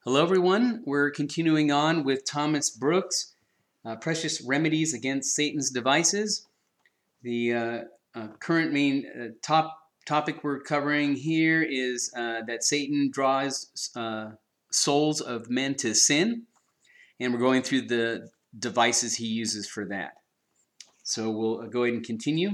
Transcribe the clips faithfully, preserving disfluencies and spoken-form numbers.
Hello, everyone. We're continuing on with Thomas Brooks' uh, Precious Remedies Against Satan's Devices. The uh, uh, current main uh, top topic we're covering here is uh, that Satan draws uh, souls of men to sin, and we're going through the devices he uses for that. So we'll go ahead and continue.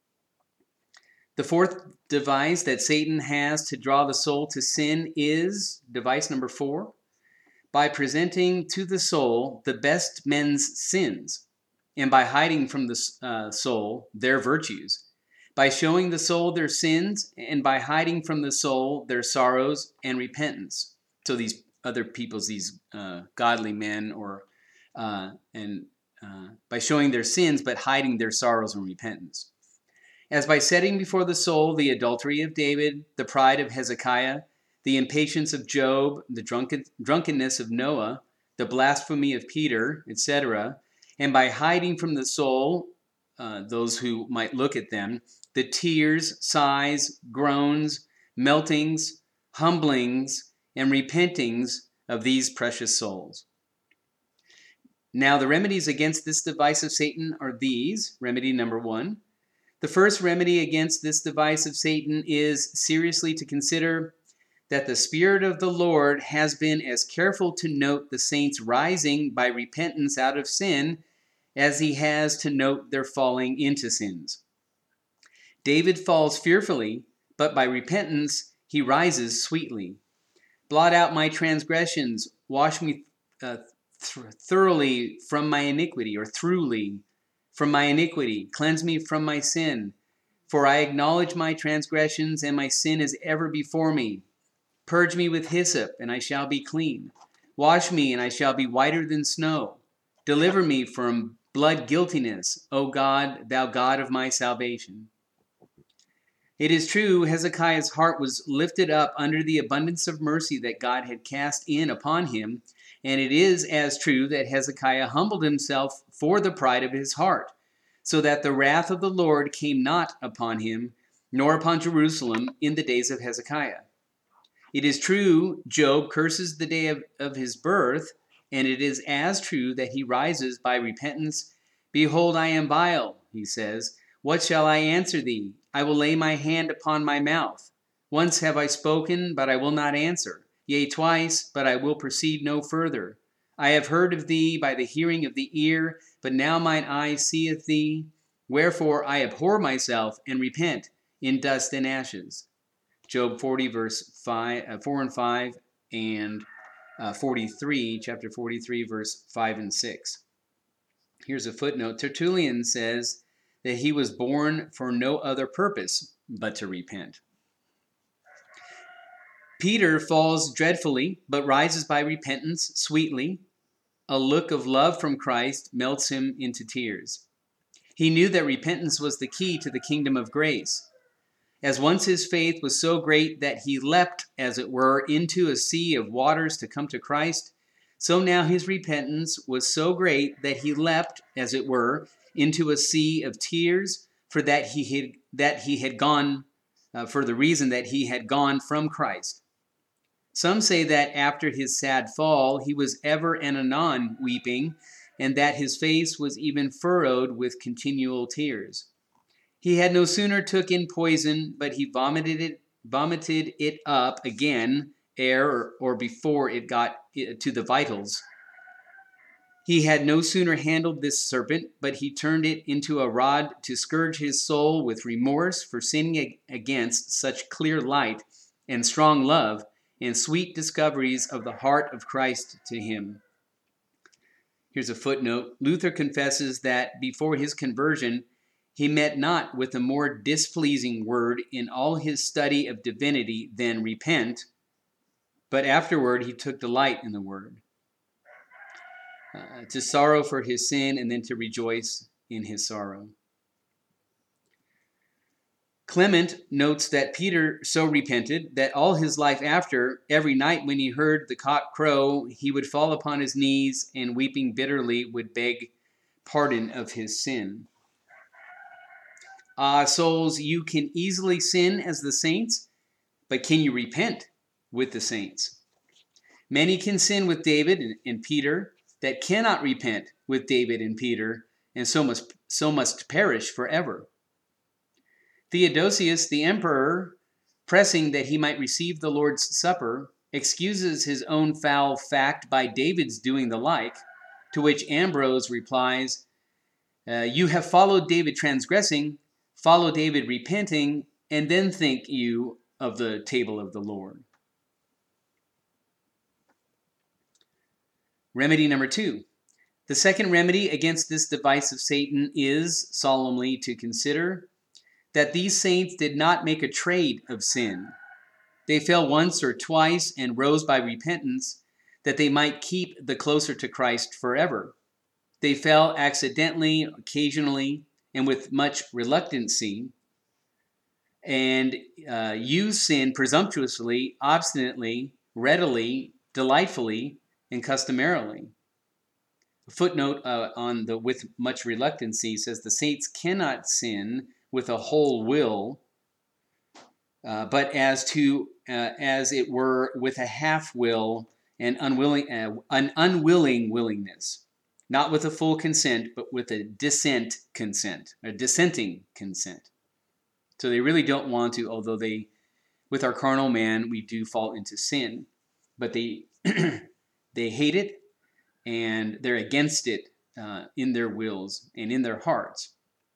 The fourth device that Satan has to draw the soul to sin is device number four. By presenting to the soul the best men's sins, and by hiding from the uh, soul their virtues, by showing the soul their sins, and by hiding from the soul their sorrows and repentance. So these other people's, these uh, godly men, or uh, and uh, by showing their sins, but hiding their sorrows and repentance. As by setting before the soul the adultery of David, the pride of Hezekiah, the impatience of Job, the drunken, drunkenness of Noah, the blasphemy of Peter, et cetera, and by hiding from the soul, uh, those who might look at them, the tears, sighs, groans, meltings, humblings, and repentings of these precious souls. Now the remedies against this device of Satan are these. Remedy number one. The first remedy against this device of Satan is seriously to consider that the Spirit of the Lord has been as careful to note the saints rising by repentance out of sin as he has to note their falling into sins. David falls fearfully, but by repentance he rises sweetly. Blot out my transgressions, wash me uh, th- thoroughly from my iniquity, or throughly from my iniquity, cleanse me from my sin. For I acknowledge my transgressions, and my sin is ever before me. Purge me with hyssop, and I shall be clean. Wash me, and I shall be whiter than snow. Deliver me from blood guiltiness, O God, thou God of my salvation. It is true, Hezekiah's heart was lifted up under the abundance of mercy that God had cast in upon him, and it is as true that Hezekiah humbled himself for the pride of his heart, so that the wrath of the Lord came not upon him, nor upon Jerusalem in the days of Hezekiah. It is true, Job curses the day of, of his birth, and it is as true that he rises by repentance. Behold, I am vile, he says. What shall I answer thee? I will lay my hand upon my mouth. Once have I spoken, but I will not answer. Yea, twice, but I will proceed no further. I have heard of thee by the hearing of the ear, but now mine eye seeth thee. Wherefore I abhor myself and repent in dust and ashes. Job forty, verse five, uh, four and five, and uh, forty-three, chapter forty-three, verse five and six. Here's a footnote. Tertullian says that he was born for no other purpose but to repent. Peter falls dreadfully, but rises by repentance sweetly. A look of love from Christ melts him into tears. He knew that repentance was the key to the kingdom of grace. As once his faith was so great that he leapt, as it were, into a sea of waters to come to Christ, so now his repentance was so great that he leapt, as it were, into a sea of tears, for that he had that he had gone, uh, for the reason that he had gone from Christ. Some say that after his sad fall, he was ever and anon weeping, and that his face was even furrowed with continual tears. He had no sooner took in poison, but he vomited it, vomited it up again, ere or, or before it got to the vitals. He had no sooner handled this serpent, but he turned it into a rod to scourge his soul with remorse for sinning against such clear light and strong love and sweet discoveries of the heart of Christ to him. Here's a footnote. Luther confesses that before his conversion, he met not with a more displeasing word in all his study of divinity than repent, but afterward he took delight in the word, uh, to sorrow for his sin and then to rejoice in his sorrow. Clement notes that Peter so repented that all his life after, every night when he heard the cock crow, he would fall upon his knees and weeping bitterly would beg pardon of his sin. Ah, souls, you can easily sin as the saints, but can you repent with the saints? Many can sin with David and, and Peter that cannot repent with David and Peter, and so must, so must perish forever. Theodosius, the emperor, pressing that he might receive the Lord's Supper, excuses his own foul fact by David's doing the like, to which Ambrose replies, uh, you have followed David transgressing, follow David repenting, and then think you of the table of the Lord. Remedy number two. The second remedy against this device of Satan is solemnly to consider that these saints did not make a trade of sin. They fell once or twice and rose by repentance, that they might keep the closer to Christ forever. They fell accidentally, occasionally, and with much reluctancy, and uh, used sin presumptuously, obstinately, readily, delightfully, and customarily. A footnote uh, on the with much reluctancy says the saints cannot sin with a whole will, uh, but as to uh, as it were with a half will and unwilling uh, an unwilling willingness, not with a full consent, but with a dissent consent, a dissenting consent. So they really don't want to, although they, with our carnal man, we do fall into sin, but they they hate it and they're against it uh, in their wills and in their hearts.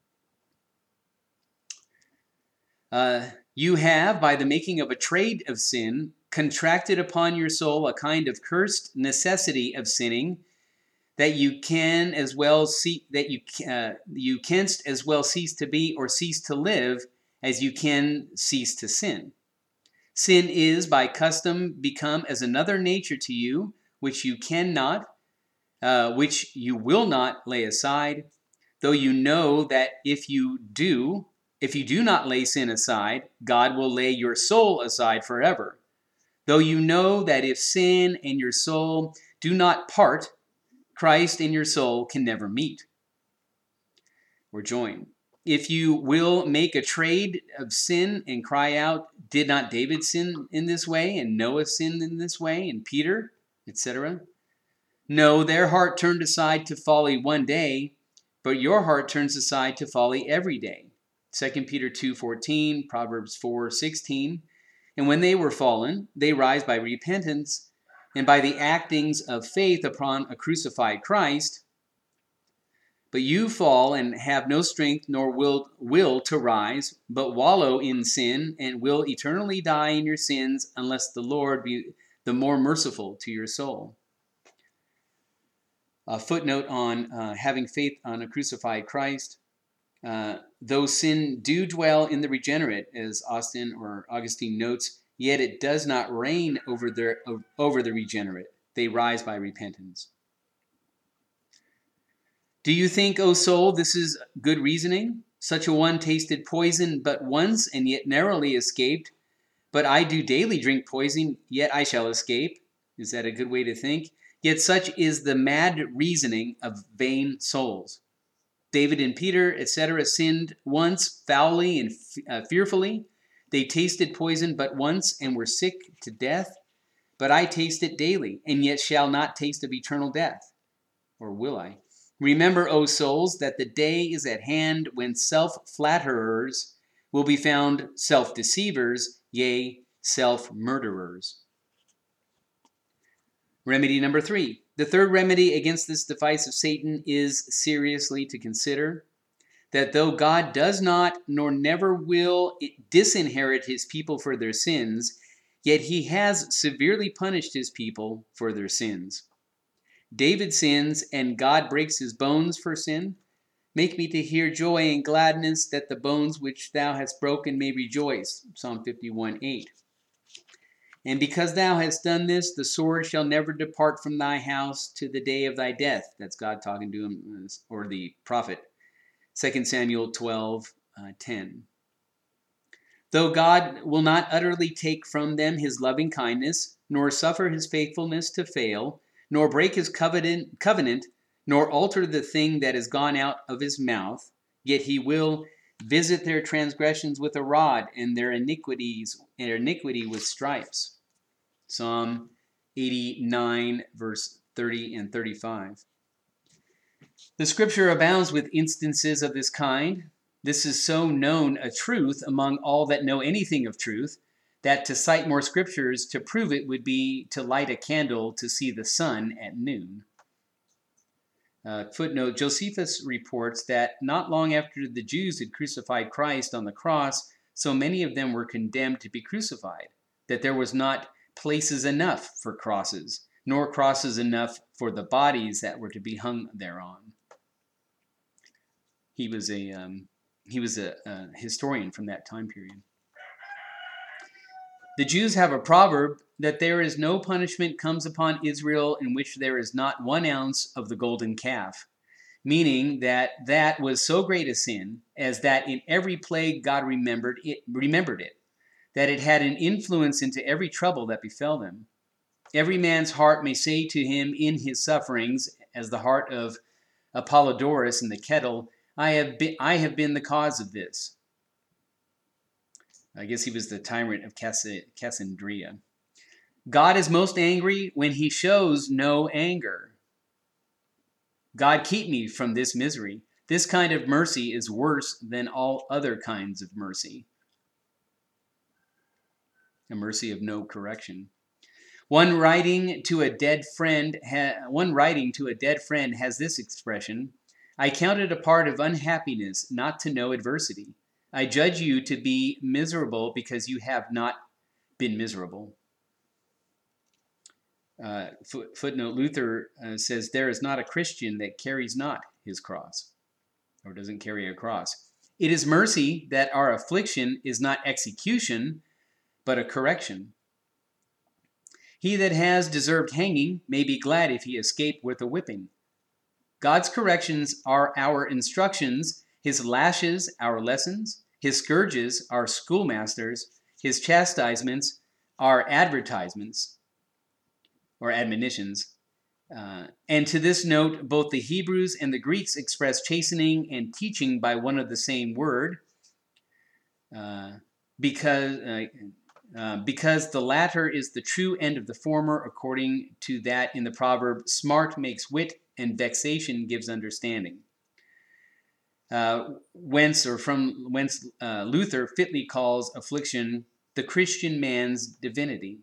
Uh, you have, by the making of a trade of sin, contracted upon your soul a kind of cursed necessity of sinning, that you can as well see that you uh, you canst as well cease to be or cease to live as you can cease to sin. Sin is by custom become as another nature to you, which you cannot, uh, which you will not lay aside, though you know that if you do, if you do not lay sin aside, God will lay your soul aside forever. Though you know that if sin and your soul do not part, Christ and your soul can never meet or join. If you will make a trade of sin and cry out, did not David sin in this way, and Noah sinned in this way, and Peter, et cetera? No, their heart turned aside to folly one day, but your heart turns aside to folly every day. Second Peter two fourteen, Proverbs four sixteen. And when they were fallen, they rise by repentance and by the actings of faith upon a crucified Christ. But you fall and have no strength nor will, will to rise, but wallow in sin and will eternally die in your sins unless the Lord be the more merciful to your soul. A footnote on uh, having faith on a crucified Christ. Uh, though sin do dwell in the regenerate, as Austin or Augustine notes, yet it does not reign over, their, over the regenerate. They rise by repentance. Do you think, O soul, this is good reasoning? Such a one tasted poison but once and yet narrowly escaped. But I do daily drink poison, yet I shall escape. Is that a good way to think? Yet such is the mad reasoning of vain souls. David and Peter, et cetera, sinned once foully and uh, fearfully. They tasted poison but once and were sick to death. But I taste it daily, and yet shall not taste of eternal death. Or will I? Remember, O souls, that the day is at hand when self-flatterers will be found self-deceivers, yea, self-murderers. Remedy number three. The third remedy against this device of Satan is seriously to consider that though God does not nor never will disinherit his people for their sins, yet he has severely punished his people for their sins. David sins, and God breaks his bones for sin. Make me to hear joy and gladness, that the bones which thou hast broken may rejoice. Psalm fifty-one eight. And because thou hast done this, the sword shall never depart from thy house to the day of thy death. That's God talking to him, or the prophet. Second Samuel twelve ten. Though God will not utterly take from them his loving kindness, nor suffer his faithfulness to fail, nor break his covenant, covenant, nor alter the thing that is gone out of his mouth, yet he will visit their transgressions with a rod, and their iniquities, their iniquity with stripes. Psalm eighty-nine, verse thirty and thirty-five. The scripture abounds with instances of this kind. This is so known a truth among all that know anything of truth, that to cite more scriptures to prove it would be to light a candle to see the sun at noon. Uh, footnote, Josephus reports that not long after the Jews had crucified Christ on the cross, so many of them were condemned to be crucified, that there was not places enough for crosses, nor crosses enough for the bodies that were to be hung thereon. He was a um, he was a, a historian from that time period. The Jews have a proverb that there is no punishment comes upon Israel in which there is not one ounce of the golden calf, meaning that that was so great a sin as that in every plague God remembered it, remembered it, that it had an influence into every trouble that befell them. Every man's heart may say to him in his sufferings, as the heart of Apollodorus in the kettle, I have been, I have been the cause of this. I guess he was the tyrant of Cassandria. God is most angry when he shows no anger. God, keep me from this misery. This kind of mercy is worse than all other kinds of mercy. A mercy of no correction. One writing to a dead friend, ha- one writing to a dead friend has this expression: I count it a part of unhappiness not to know adversity. I judge you to be miserable because you have not been miserable. Uh, foot, footnote, Luther uh, says, there is not a Christian that carries not his cross, or doesn't carry a cross. It is mercy that our affliction is not execution, but a correction. He that has deserved hanging may be glad if he escape with a whipping. God's corrections are our instructions, his lashes our lessons, his scourges are schoolmasters, his chastisements are advertisements or admonitions. Uh, and to this note, both the Hebrews and the Greeks express chastening and teaching by one of the same word, uh, because, uh, uh, because the latter is the true end of the former, according to that in the proverb, smart makes wit and vexation gives understanding. Uh, whence or from whence uh, Luther fitly calls affliction the Christian man's divinity.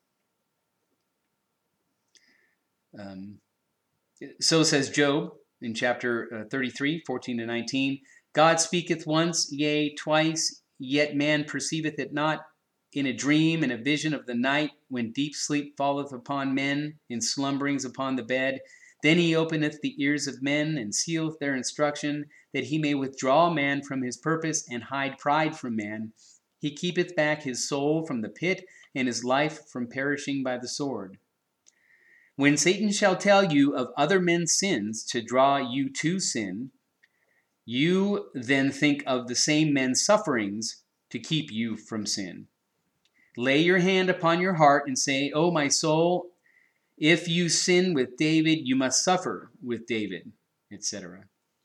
Um, so says Job in chapter uh, thirty-three, fourteen to nineteen. God speaketh once, yea, twice, yet man perceiveth it not. In a dream, in a vision of the night, when deep sleep falleth upon men, in slumberings upon the bed, then he openeth the ears of men, and sealeth their instruction, that he may withdraw man from his purpose, and hide pride from man. He keepeth back his soul from the pit, and his life from perishing by the sword. When Satan shall tell you of other men's sins to draw you to sin, you then think of the same men's sufferings to keep you from sin. Lay your hand upon your heart and say, O my soul, if you sin with David, you must suffer with David, et cetera.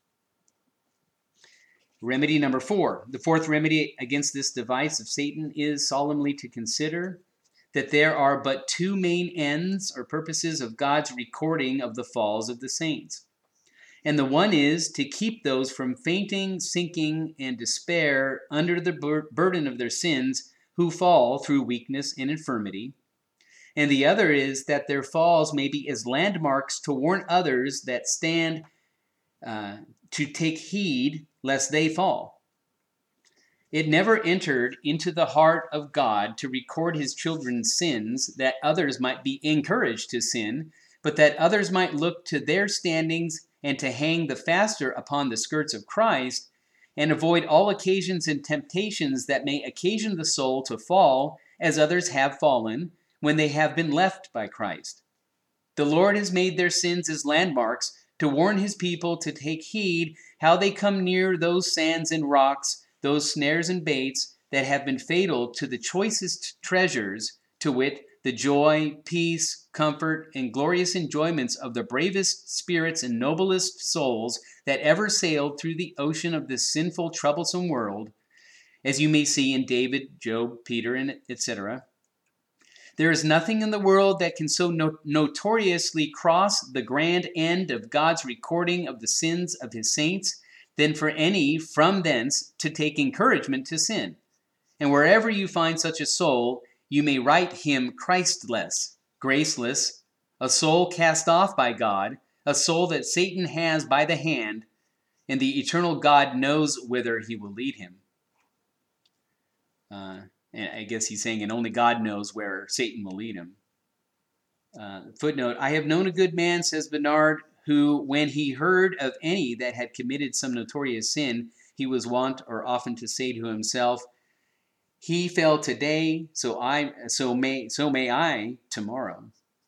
Remedy number four. The fourth remedy against this device of Satan is solemnly to consider that there are but two main ends or purposes of God's recording of the falls of the saints. And the one is to keep those from fainting, sinking, and despair under the bur- burden of their sins who fall through weakness and infirmity. And the other is that their falls may be as landmarks to warn others that stand uh, to take heed lest they fall. It never entered into the heart of God to record his children's sins that others might be encouraged to sin, but that others might look to their standings and to hang the faster upon the skirts of Christ, and avoid all occasions and temptations that may occasion the soul to fall, as others have fallen, when they have been left by Christ. The Lord has made their sins as landmarks to warn his people to take heed how they come near those sands and rocks, those snares and baits that have been fatal to the choicest treasures, to wit, the joy, peace, comfort, and glorious enjoyments of the bravest spirits and noblest souls that ever sailed through the ocean of this sinful, troublesome world, as you may see in David, Job, Peter, and et cetera. There is nothing in the world that can so no- notoriously cross the grand end of God's recording of the sins of his saints than for any from thence to take encouragement to sin. And wherever you find such a soul, you may write him Christless, graceless, a soul cast off by God, a soul that Satan has by the hand, and the eternal God knows whither he will lead him. Uh, and I guess he's saying, and only God knows where Satan will lead him. Uh, footnote, I have known a good man, says Bernard, who, when he heard of any that had committed some notorious sin, he was wont or often to say to himself, he fell today, so I, so may, so may I tomorrow.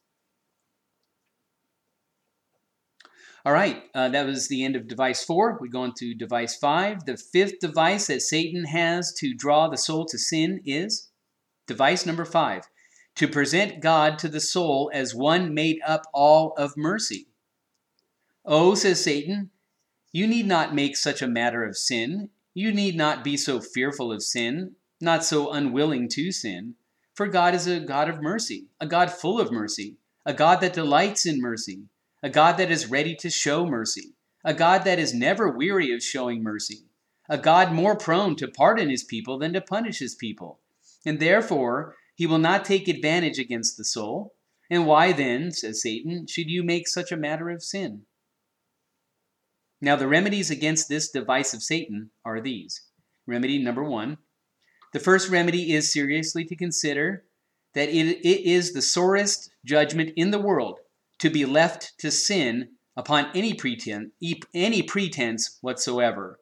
All right, uh, that was the end of device four. We go on to device five. The fifth device that Satan has to draw the soul to sin is device number five, to present God to the soul as one made up all of mercy. Oh, says Satan, you need not make such a matter of sin. You need not be so fearful of sin, not so unwilling to sin. For God is a God of mercy, a God full of mercy, a God that delights in mercy, a God that is ready to show mercy, a God that is never weary of showing mercy, a God more prone to pardon his people than to punish his people. And therefore, he will not take advantage against the soul. And why then, says Satan, should you make such a matter of sin? Now, the remedies against this device of Satan are these. Remedy number one. The first remedy is seriously to consider that it, it is the sorest judgment in the world to be left to sin upon any pretense, any pretense whatsoever.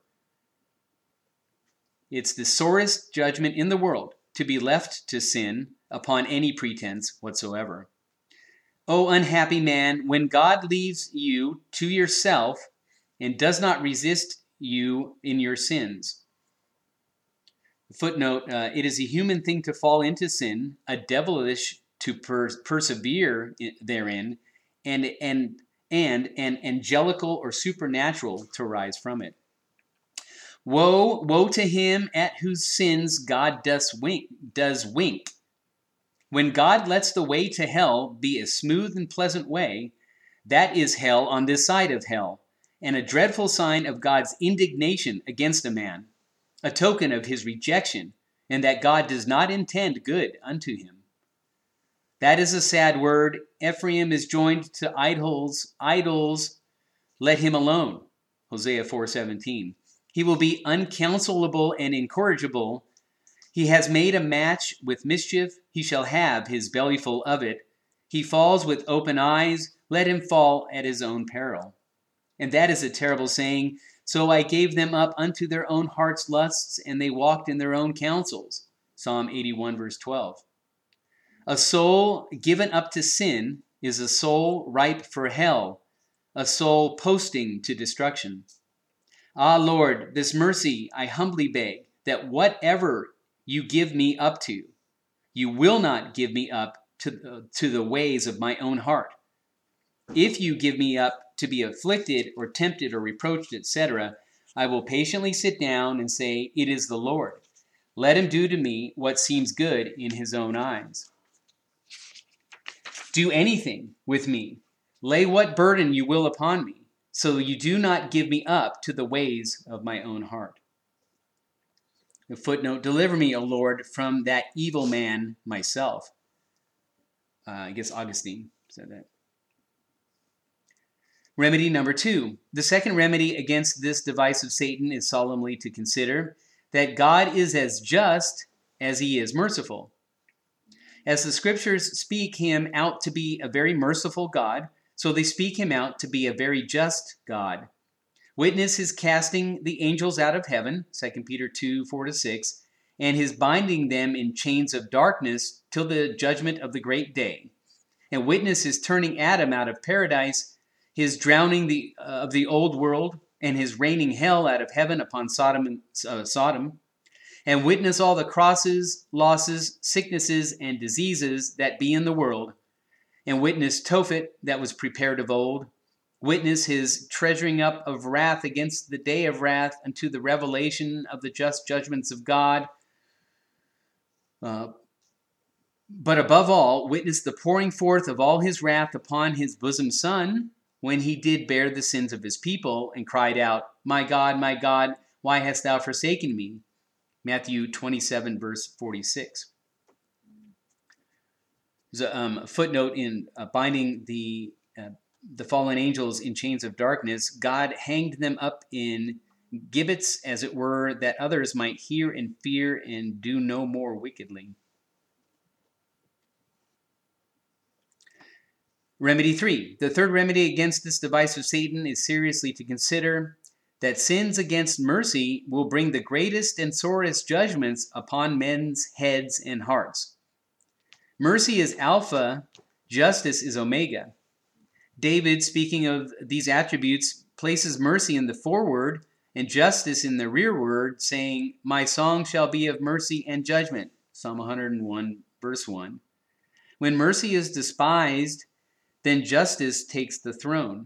It's the sorest judgment in the world to be left to sin upon any pretense whatsoever. O unhappy man, when God leaves you to yourself and does not resist you in your sins. Footnote, uh, it is a human thing to fall into sin, a devilish to per- persevere therein, and, and, and an angelical or supernatural to rise from it. Woe, woe to him at whose sins God does wink, does wink. When God lets the way to hell be a smooth and pleasant way, that is hell on this side of hell, and a dreadful sign of God's indignation against a man, a token of his rejection, and that God does not intend good unto him. That is a sad word. Ephraim is joined to idols. Idols, let him alone. Hosea four seventeen. He will be uncounselable and incorrigible. He has made a match with mischief. He shall have his bellyful of it. He falls with open eyes. Let him fall at his own peril. And that is a terrible saying. So I gave them up unto their own heart's lusts, and they walked in their own counsels. Psalm eighty-one, verse twelve. A soul given up to sin is a soul ripe for hell, a soul posting to destruction. Ah, Lord, this mercy I humbly beg, that whatever you give me up to, you will not give me up to, uh, to the ways of my own heart. If you give me up to be afflicted or tempted or reproached, et cetera, I will patiently sit down and say, it is the Lord. Let him do to me what seems good in his own eyes. Do anything with me. Lay what burden you will upon me, so you do not give me up to the ways of my own heart. The footnote, deliver me, O Lord, from that evil man myself. Uh, I guess Augustine said that. Remedy number two. The second remedy against this device of Satan is solemnly to consider that God is as just as he is merciful. As the scriptures speak him out to be a very merciful God, so they speak him out to be a very just God. Witness his casting the angels out of heaven, Second Peter two, four to six, and his binding them in chains of darkness till the judgment of the great day. And witness his turning Adam out of paradise, his drowning the, uh, of the old world, and his raining hell out of heaven upon Sodom and uh, Sodom. And witness all the crosses, losses, sicknesses, and diseases that be in the world. And witness Tophet that was prepared of old. Witness his treasuring up of wrath against the day of wrath unto the revelation of the just judgments of God. Uh, but above all, witnessed the pouring forth of all his wrath upon his bosom son, when he did bear the sins of his people, and cried out, My God, my God, why hast thou forsaken me? Matthew twenty-seven, verse forty-six. There's a um, footnote in uh, binding the, uh, the fallen angels in chains of darkness. God hanged them up in gibbets, as it were, that others might hear and fear and do no more wickedly. Remedy three. The third remedy against this device of Satan is seriously to consider that sins against mercy will bring the greatest and sorest judgments upon men's heads and hearts. Mercy is Alpha, justice is Omega. David, speaking of these attributes, places mercy in the foreword and justice in the rearword, saying, My song shall be of mercy and judgment. Psalm one hundred one, verse one. When mercy is despised, then justice takes the throne.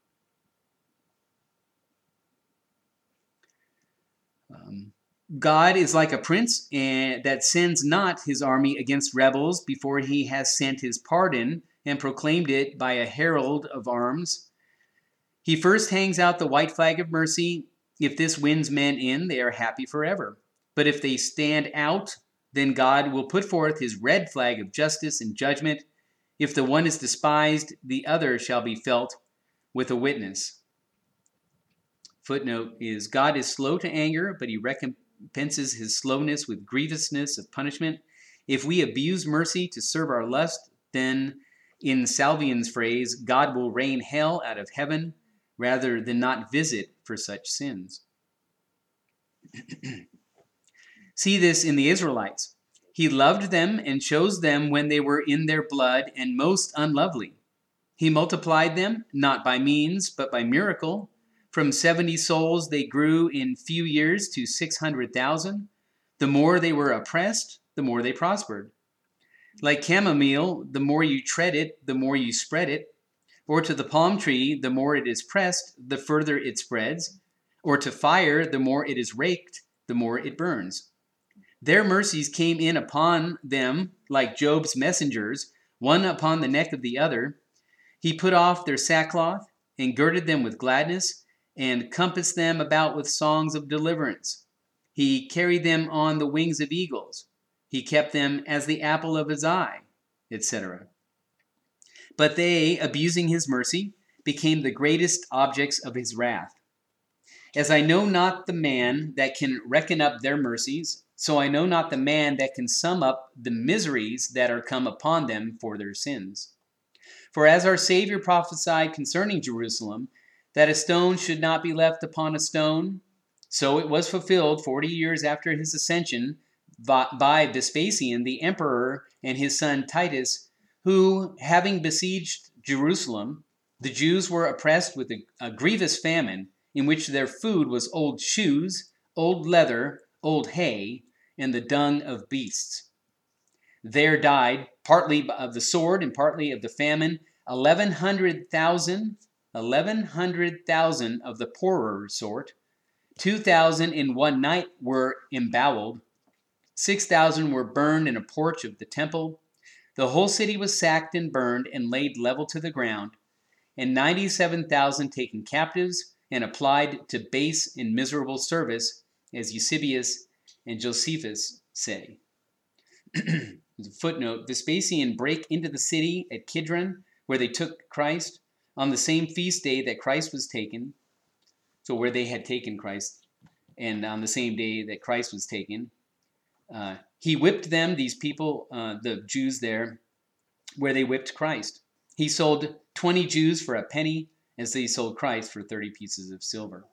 Um, God is like a prince and that sends not his army against rebels before he has sent his pardon and proclaimed it by a herald of arms. He first hangs out the white flag of mercy. If this wins men in, they are happy forever. But if they stand out, then God will put forth his red flag of justice and judgment. If the one is despised, the other shall be felt with a witness. Footnote is, God is slow to anger, but he recompenses his slowness with grievousness of punishment. If we abuse mercy to serve our lust, then, in Salvian's phrase, God will rain hell out of heaven rather than not visit for such sins. See this in the Israelites. He loved them and chose them when they were in their blood and most unlovely. He multiplied them, not by means, but by miracle. From seventy souls they grew in few years to six hundred thousand. The more they were oppressed, the more they prospered. Like chamomile, the more you tread it, the more you spread it. Or to the palm tree, the more it is pressed, the further it spreads. Or to fire, the more it is raked, the more it burns. Their mercies came in upon them like Job's messengers, one upon the neck of the other. He put off their sackcloth and girded them with gladness, and compassed them about with songs of deliverance. He carried them on the wings of eagles. He kept them as the apple of his eye, et cetera. But they, abusing his mercy, became the greatest objects of his wrath. As I know not the man that can reckon up their mercies, so I know not the man that can sum up the miseries that are come upon them for their sins. For as our Savior prophesied concerning Jerusalem, that a stone should not be left upon a stone, so it was fulfilled forty years after his ascension by Vespasian the emperor and his son Titus, who, having besieged Jerusalem, the Jews were oppressed with a, a grievous famine, in which their food was old shoes, old leather, old hay, and the dung of beasts. There died, partly of the sword and partly of the famine, eleven hundred thousand eleven hundred thousand of the poorer sort. Two thousand in one night were emboweled. Six thousand were burned in a porch of the temple. The whole city was sacked and burned and laid level to the ground, and ninety-seven thousand taken captives and applied to base and miserable service, as Eusebius and Josephus say. There's a footnote. Vespasian brake into the city at Kidron, where they took Christ, on the same feast day that Christ was taken, so where they had taken Christ, and on the same day that Christ was taken, uh, he whipped them, these people, uh, the Jews there, where they whipped Christ. He sold twenty Jews for a penny, as they sold Christ for thirty pieces of silver.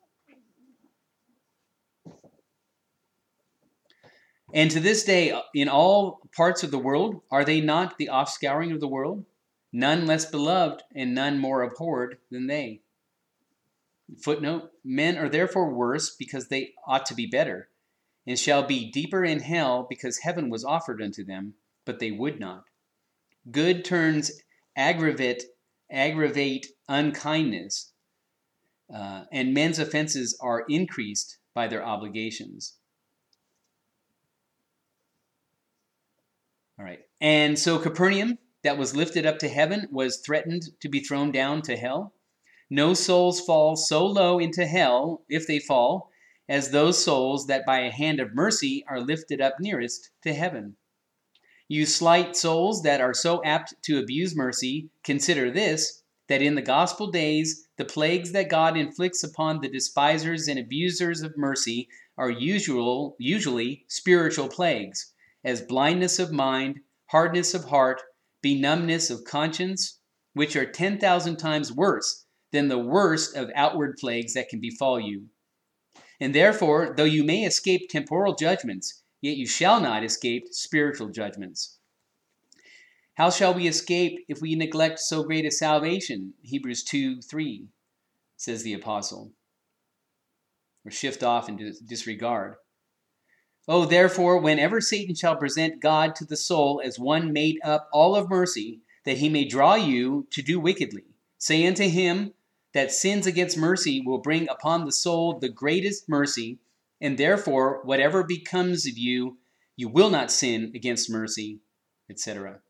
And to this day, in all parts of the world, are they not the offscouring of the world? None less beloved and none more abhorred than they. Footnote, men are therefore worse because they ought to be better, and shall be deeper in hell because heaven was offered unto them, but they would not. Good turns aggravate, aggravate unkindness, uh, and men's offenses are increased by their obligations. All right. And so Capernaum, that was lifted up to heaven, was threatened to be thrown down to hell. No souls fall so low into hell, if they fall, as those souls that by a hand of mercy are lifted up nearest to heaven. You slight souls that are so apt to abuse mercy, consider this, that in the gospel days, the plagues that God inflicts upon the despisers and abusers of mercy are usual, usually spiritual plagues, as blindness of mind, hardness of heart, benumbness of conscience, which are ten thousand times worse than the worst of outward plagues that can befall you. And therefore, though you may escape temporal judgments, yet you shall not escape spiritual judgments. How shall we escape if we neglect so great a salvation? Hebrews two three, says the apostle. Or shift off into disregard. Oh, therefore, whenever Satan shall present God to the soul as one made up all of mercy, that he may draw you to do wickedly, say unto him that sins against mercy will bring upon the soul the greatest mercy, and therefore, whatever becomes of you, you will not sin against mercy, et cetera.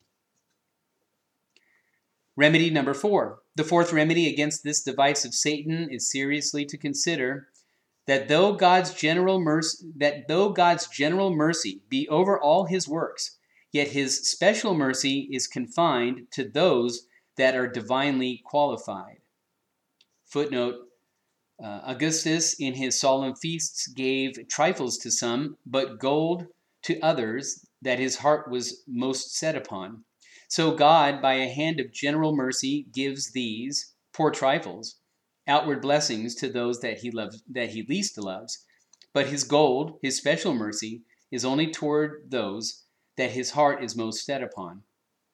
Remedy number four. The fourth remedy against this device of Satan is seriously to consider that though God's general mercy, that though God's general mercy be over all his works, yet his special mercy is confined to those that are divinely qualified. Footnote, uh, Augustus in his solemn feasts gave trifles to some, but gold to others that his heart was most set upon. So God, by a hand of general mercy, gives these, poor trifles, outward blessings to those that he loves, that he least loves. But his gold, his special mercy, is only toward those that his heart is most set upon.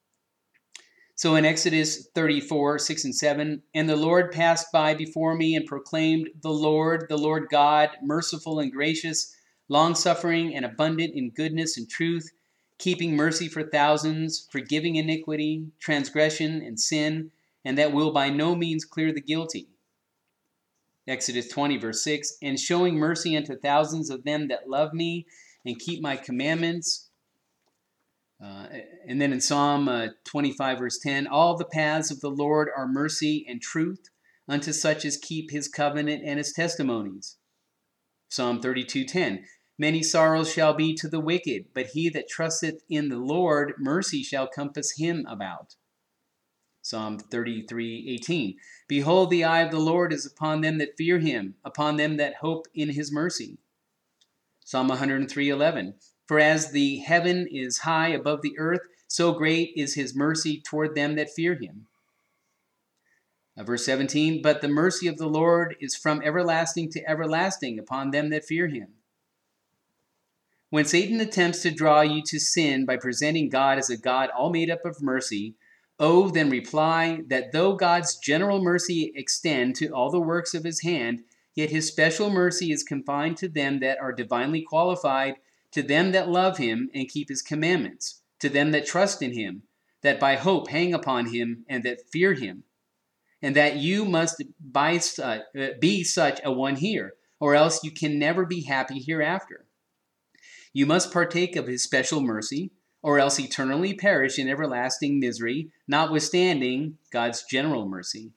So in Exodus thirty-four, six and seven, and the Lord passed by before me and proclaimed, the Lord, the Lord God, merciful and gracious, long-suffering and abundant in goodness and truth, keeping mercy for thousands, forgiving iniquity, transgression, and sin, and that will by no means clear the guilty. Exodus twenty, verse six, and showing mercy unto thousands of them that love me and keep my commandments. Uh, and then in Psalm uh, twenty-five, verse ten, all the paths of the Lord are mercy and truth unto such as keep his covenant and his testimonies. Psalm thirty-two, ten, many sorrows shall be to the wicked, but he that trusteth in the Lord, mercy shall compass him about. Psalm thirty-three, eighteen, behold, the eye of the Lord is upon them that fear him, upon them that hope in his mercy. Psalm one hundred three, eleven, for as the heaven is high above the earth, so great is his mercy toward them that fear him. Uh, verse seventeen, but the mercy of the Lord is from everlasting to everlasting upon them that fear him. When Satan attempts to draw you to sin by presenting God as a God all made up of mercy, oh, then reply that though God's general mercy extend to all the works of his hand, yet his special mercy is confined to them that are divinely qualified, to them that love him and keep his commandments, to them that trust in him, that by hope hang upon him, and that fear him. And that you must by such, uh, be such a one here, or else you can never be happy hereafter. You must partake of his special mercy, or else eternally perish in everlasting misery, notwithstanding God's general mercy.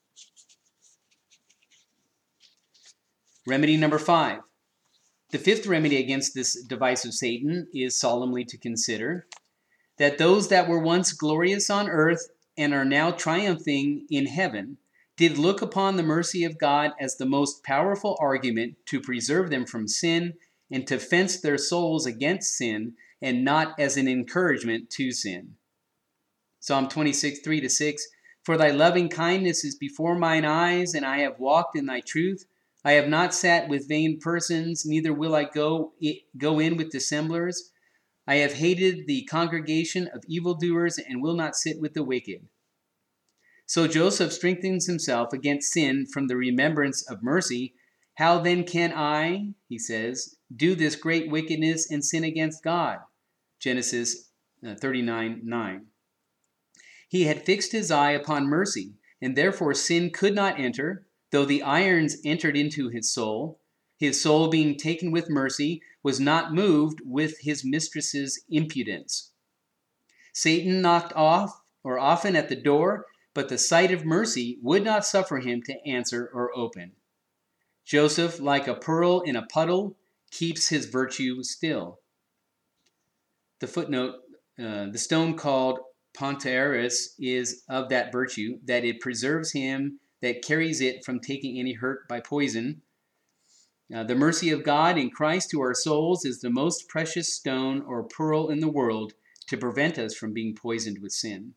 Remedy number five. The fifth remedy against this device of Satan is solemnly to consider that those that were once glorious on earth and are now triumphing in heaven did look upon the mercy of God as the most powerful argument to preserve them from sin and to fence their souls against sin, and not as an encouragement to sin. Psalm twenty-six, three to six, for thy loving kindness is before mine eyes, and I have walked in thy truth. I have not sat with vain persons, neither will I go, go in with dissemblers. I have hated the congregation of evildoers, and will not sit with the wicked. So Joseph strengthens himself against sin from the remembrance of mercy. How then can I, he says, do this great wickedness and sin against God? Genesis thirty-nine, nine. He had fixed his eye upon mercy, and therefore sin could not enter, though the irons entered into his soul. His soul, being taken with mercy, was not moved with his mistress's impudence. Satan knocked off or often at the door, but the sight of mercy would not suffer him to answer or open. Joseph, like a pearl in a puddle, keeps his virtue still. The footnote, uh, the stone called Pontaeris is of that virtue, that it preserves him that carries it from taking any hurt by poison. Uh, the mercy of God in Christ to our souls is the most precious stone or pearl in the world to prevent us from being poisoned with sin.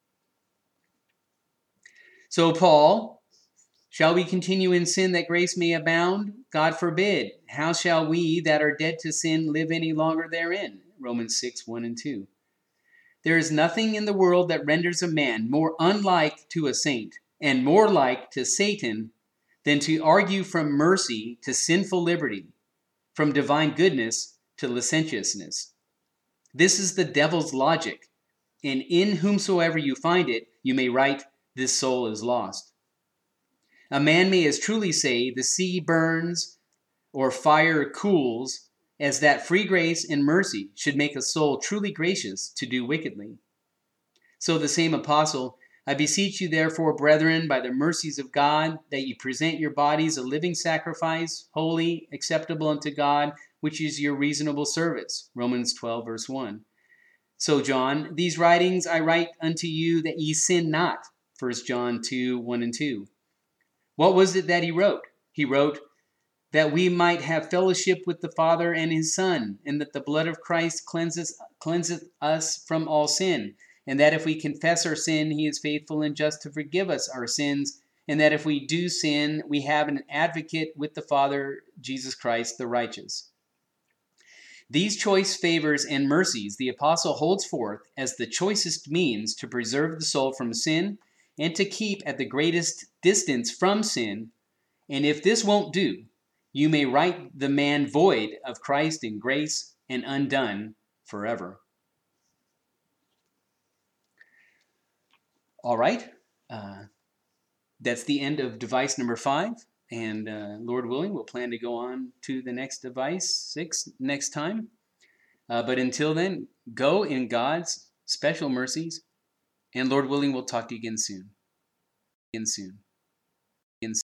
So Paul, shall we continue in sin that grace may abound? God forbid. How shall we that are dead to sin live any longer therein? Romans six, one and two. There is nothing in the world that renders a man more unlike to a saint and more like to Satan than to argue from mercy to sinful liberty, from divine goodness to licentiousness. This is the devil's logic, and in whomsoever you find it, you may write, this soul is lost. A man may as truly say, the sea burns or fire cools, as that free grace and mercy should make a soul truly gracious to do wickedly. So the same apostle, I beseech you therefore, brethren, by the mercies of God, that ye present your bodies a living sacrifice, holy, acceptable unto God, which is your reasonable service. Romans twelve, verse one. So John, these writings I write unto you that ye sin not. First John two, one and two. What was it that he wrote? He wrote, that we might have fellowship with the Father and his Son, and that the blood of Christ cleanseth, cleanseth us from all sin, and that if we confess our sin, he is faithful and just to forgive us our sins, and that if we do sin, we have an advocate with the Father, Jesus Christ the righteous. These choice favors and mercies the apostle holds forth as the choicest means to preserve the soul from sin and to keep at the greatest distance from sin, and if this won't do, you may write the man void of Christ in grace and undone forever. All right. Uh, that's the end of device number five. And uh, Lord willing, we'll plan to go on to the next device, six, next time. Uh, but until then, go in God's special mercies. And Lord willing, we'll talk to you again soon. Again soon.